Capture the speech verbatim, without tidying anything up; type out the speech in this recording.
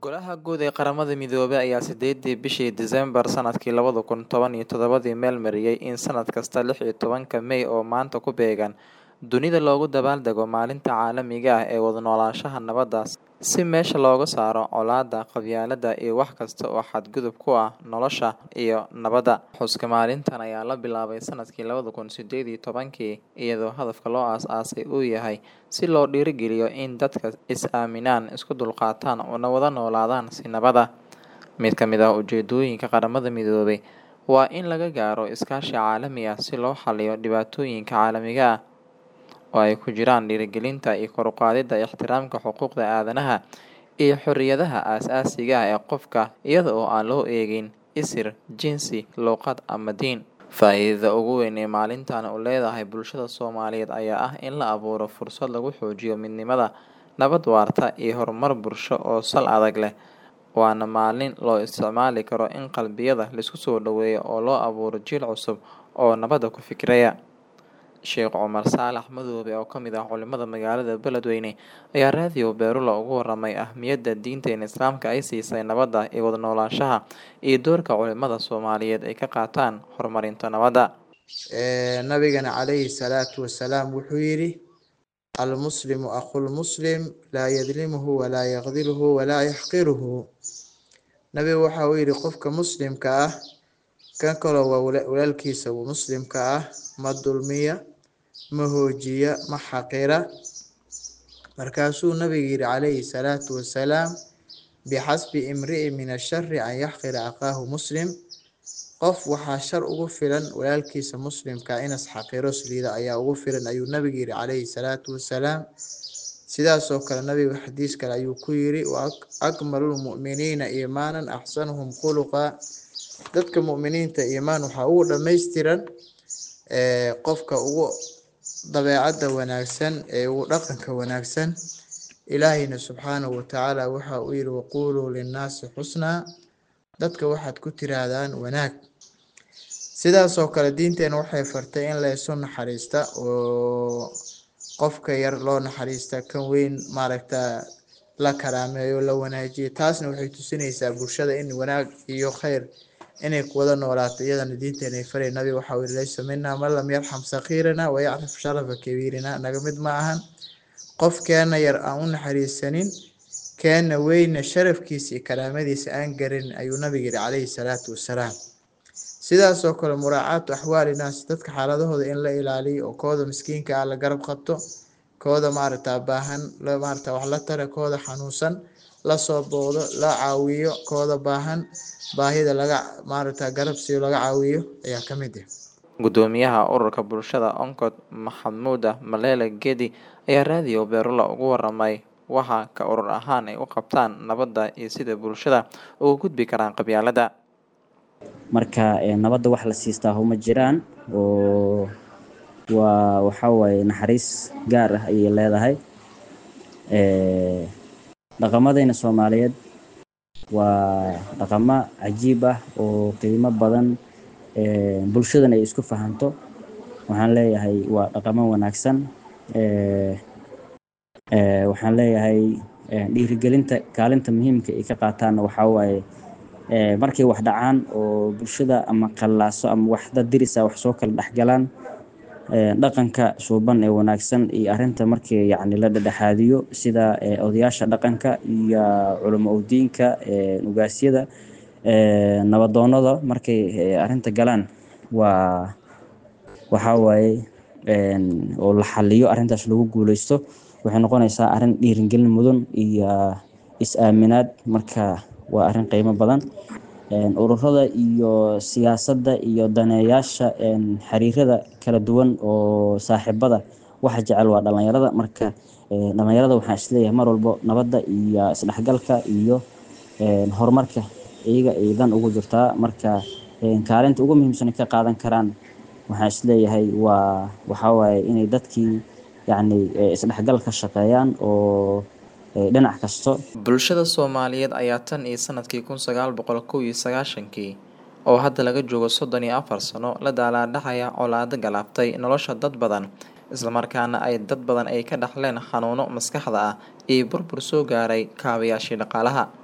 Golaha Guud ee Qaramada Midoobay ayaa sideedii bishii Diseembar sanadkii labada kun toban iyo todobadii meel mariyay in sanad kasta lix iyo tobanka May oo maanta ku beegan dunida loogu dabaaldego Maalinta Caalamiga ah ee Wada Noolaanshaha Nabadda si meesha looga saaro colaadda, qabyaaladda iyo wax kasta oo xadgudub ku ah nolosha iyo nabadda. Xuska maalintan ayaa la bilaabay sanadkii labada kun sideed iyo tobankii iyadoo hadafka loo aasaasay uu yahay si loo dhiirrigeliyo in dadka is aaminaan, isku dulqaataan, una wada noolaadaan si nabad ah. Mid ka mid ah ujeedooyinka Qaramada Midoobay waa in laga gaaro iskaashi caalami ah si loo xalliyo dhibaatooyinka caalamiga ah oo ay ku jiraan dhiirrigelinta iyo kor u qaadida ixtiraamka xuquuqda aadanaha iyo xorriyadaha aasaasiga ah ee qofka iyada oo aan loo eegin isir, jinsi, luqad ama diin. Faa'iidada ugu weyn ee maalintan u leedahay bulshada Soomaaliyeed ayaa ah in la abuuro fursad lagu xoojiyo midnimada, nabad waarta iyo horumar bulsho oo sal adag leh. Waana maalin loo isticmaali karo in qalbiyada la isku soo dhoweeyo oo loo abuuro jiil cusub oo nabadda ku fikiraya. Sheekh Cumar Saalax Madoobe oo ka mid ah culimada magaalada Beledweyne ayaa raadiyo Beerula uga warramay ahmiyadda diinteena Islaamka ay siisay nabadda iyo wada noolaanshaha iyo doorka culimada Soomaaliyeed ay ka qaataan horumarinta nabadda. nabigana calayhi salaatu wasalaam wuxuu yidhi almuslimu aqul muslim laa yadlimuhu walaa yaqdiluhu walaa yaxqiruhu. nabigu waxa uu yidhi qofka muslimka ah kan kaloo waa walaalkiisa muslimka ah ma dulmiya, ma hoojiya, ma xaqira. markaasuu nabigu yidhi calayhi salaatu wasalaam bixasbi imri'i min ashari an yaxqira aqaahu muslim. qof waxaa shar ugu filan walaalkiisa muslimka inas xaqiro saliida ayaa ugu filan ayuu nabigu yidhi calayhi salaatu wasalaam. sidaasoo kale nabigu xadiis kale ayuu ku yidhi wa akmalul mu'miniina iimaanan axsanuhum khuluqa. dadka mu'miniinta iimaan waxaa ugu dhammaystiran qofka ugu dabeecadda wanaagsan ee ugu dhaqanka wanaagsan. ilaahayna subxaanahu watacaala waxa uu yidhi waquuluu linnaasi xusnaa, dadka waxaad ku tiraahdaan wanaag. sidaasoo kale diinteena waxay fartay in la isu naxariista oo qofka yar loo naxariista, kan weyn maaragta la karaameeyo, la wanaajiyo. taasna waxay tusinaysaa bulshada in wanaag iyo khayr inay ku wada noolaato. iyadana diinteena ay faray. nabi waxa uu laysa minna man lam yarxam sakiirana wayacrif sharafa kabiirina. naga mid ma ahan qof keena yar aan u naxariisanin, keena weyna sharafkiisa iyo karaamadiisa aan garin ayuu nabiga yidhi calayhi salaatu wasalaam. sidaasoo kale muraacaatu axwaali naas, dadka xaaladahooda in la ilaaliyo oo kooda miskiinka ah la garab qabto, kooda maaragta baahan la maaragta wax la tara, kooda xanuunsan la soo boodo, la caawiyo, kooda baahan baahida laga maaragta garab siiyo, laga caawiyo ayaa ka mid ah. Gudoomiyaha ururka bulshada Onkod Maxamuud Malele Gedi ayaa raadiyo Beerula uga warramay waxa ka urur ahaan ay u qabtaan nabadda iyo sida bulshada uga gudbi karaan qabyaaladda. marka nabadda wax la siistaa uma jiraan oo waa waxa waaye naxariis gaar ah ay leedahay. ee dhaqamadayna Soomaaliyeed waa dhaqamo cajiib ah oo qiimo badan ee bulshadana ay isku fahanto. waxaan leeyahay waa dhaqamo wanaagsan. ee ee waxaan leeyahay dhiirigelinta kaalinta muhiimka ay ka qaataan waxa waaye ee markay wax dhacaan oo bulshada ama qallaaso ama wax dad dirisa wax soo kala dhaxgalaan, ee dhaqanka suuban ee wanaagsan iyo arinta markii yacni la dhexaadiyo sida odayaasha dhaqanka iyo culimo diinka, ee ugaasyada, ee nabadoonada markay arinta galaan waa waxa waaye een oo la xalliyo arintaas lagu guuleysto waxay noqonaysaa arin dhiirigelin mudan iyo is aaminaad. marka waa arin qiimo badan. een ururada iyo siyaasadda iyo daneeyaasha een xiriirada kala duwan oo saaxiibada waxa jecel waa dhalinyarada. marka ee dhalinyarada waxaan isleeyahay mar walba nabadda iyo isdhexgalka iyo een horumarka iyaga ay dan ugu jirtaa. marka een kaalinta ugu muhiimsan ka qaadan karaan waxaan isleeyahay waa waxa waaye inay dadkii yacni isdhexgal ka shaqeeyaan oo dhinac kasto. Bulshada Soomaaliyeed ayaa tan iyo sanadkii kun sagaal boqol kow iyo sagaashankii oo hadda laga joogo soddon iyo afar sano la daalaa-dhacaya colaado galaabtay nolosha dad badan, isla markaana ay dad badan ay ka dhaxleen xanuuno maskaxda ah iyo burbur soo gaaray kaabayaashii dhaqaalaha.